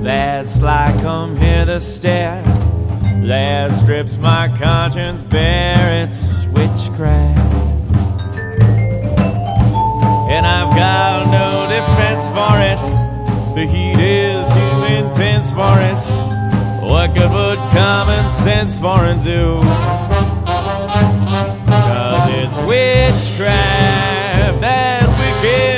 that sly come hither stare, that strips my conscience bare, it's witchcraft. And I've got no defense for it, the heat is too intense for it. What good would common sense for it do? 'Cause it's witchcraft, that wicked